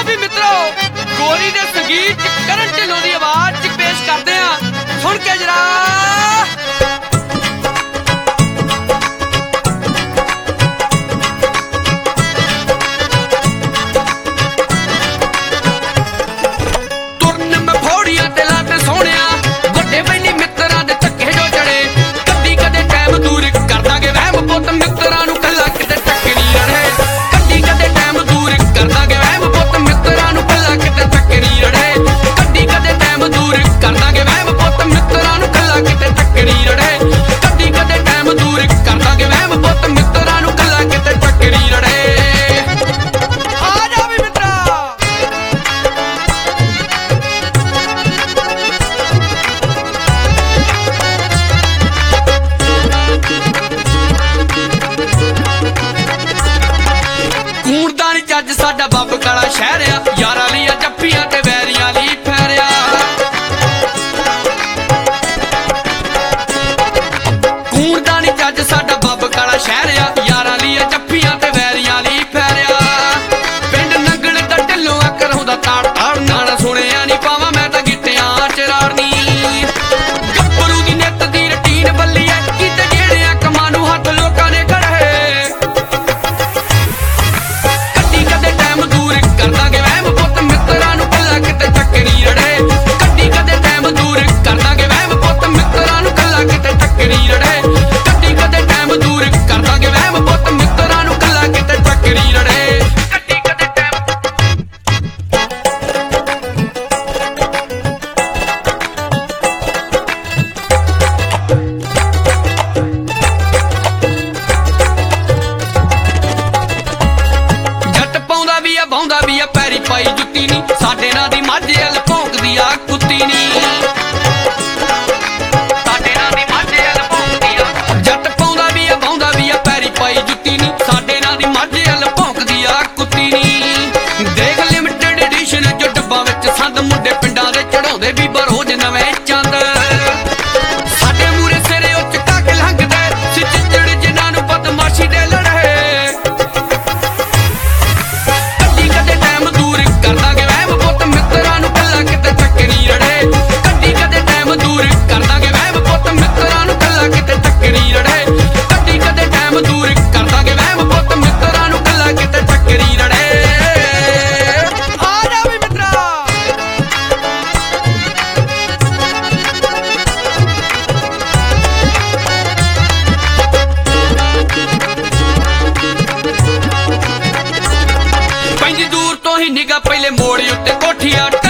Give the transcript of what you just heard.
भी मित्रों गोरी दे संगीत करण ढिल्लों दी आवाज च पेश करदे आ सुन के जरा। अज साडा बब काला शहर आ यारां लिया जफ्फियां ते वैरियां ली फैरिया। खूनदानी च अज साडा बब काला शहर आ यारां लिया जफ्फियां ते वैरियां ली फैरिया। पिंड नंगल दा ढिल्लों आ कराउंदा ताड़ ताड़ नाल सुणिया नी पावां मैं तां गिट्टियां च राड़नी। गब्बरू दी नित दी रटीन बल्ली ऐ कीते जेड़े कमां नूं हत्थ लोकां ने कढ़े। भाउंदा भी आ पैरी पाई जुत्ती नी साडे नां दी माझे अल भौंकदी आ कुत्ती नी। साडे नां दी माझे अल भौंकदी आ जट पाउंदा भी आ भाउंदा भी आ पैरी पाई जुत्ती नी साडे नां दी माझे अल भौंकदी आ कुत्ती नी। देख लिमिटेड एडिशन जो डब्बा विच संद मुंडे पिंडां दे चढ़ाउंदे भी बरोज नवें चंद। साडे मूरे सिरे ओ चका के लंघदे सिचड़ जिन्हां नूं बदमाशी दे लड़े। निगाह पहले मोड़ उत्ते कोठिया